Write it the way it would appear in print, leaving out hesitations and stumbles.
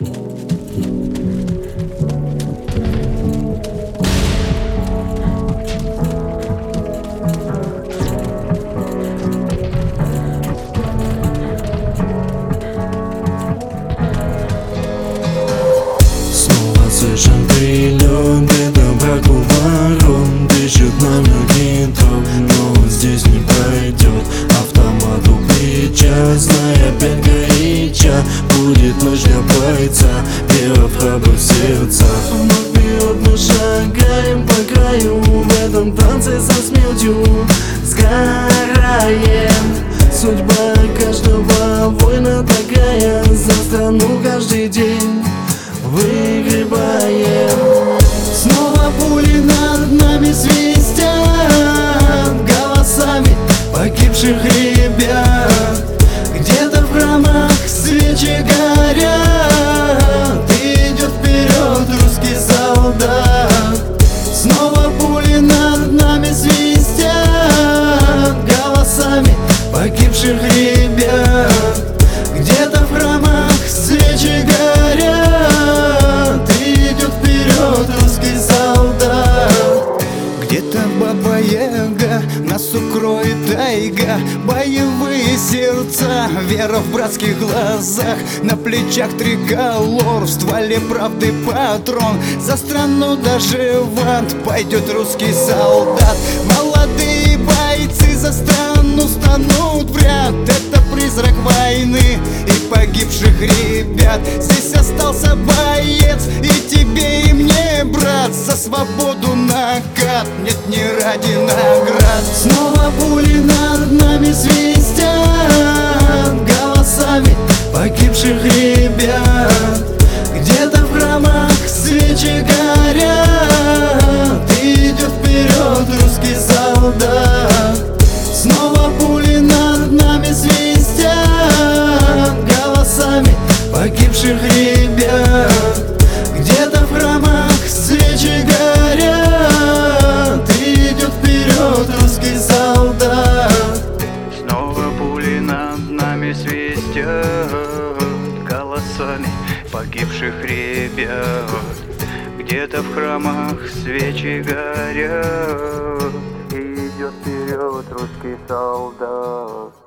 Слышен прилет, где-то вокруг ворон дышит на многие троп, но он здесь не пройдет. Автомат у плеча, зная опять горяча, будет ночь для бойца, веров храбрых сердца. Вновь вперед мы шагаем по краю, в этом танце со смертью сгораем. Судьба каждого воина такая, за страну каждый день выгребаем. Снова пули над нами свистят голосами погибших ребят. Где-то в храмах свечи горят, идет вперед русский солдат. Снова пули над нами свистят голосами погибших ребят. Где-то в храмах свечи горят, идет вперед русский солдат. Где-то Баба Яга, нас укроет тайга, боевые сердца, вера в братских глазах, на плечах триколор, в стволе правды патрон. За страну даже в ад пойдет русский солдат. Молодые бойцы за страну станут в ряд. Это призрак войны и погибших ребят. Здесь остался боец, и тебе, и мне, брат, за свободу накат, нет, не ради наград. Снова пули над нами свистят голосами погибших ребят. Где-то в храмах свечи горят, идет вперед русский солдат. Снова пули над нами свистят голосами погибших ребят. Где-то в храмах свечи горят, идет вперед русский солдат. Снова пули над нами свистят голосами погибших ребят. Где-то в храмах свечи горят, идет вперед русский солдат.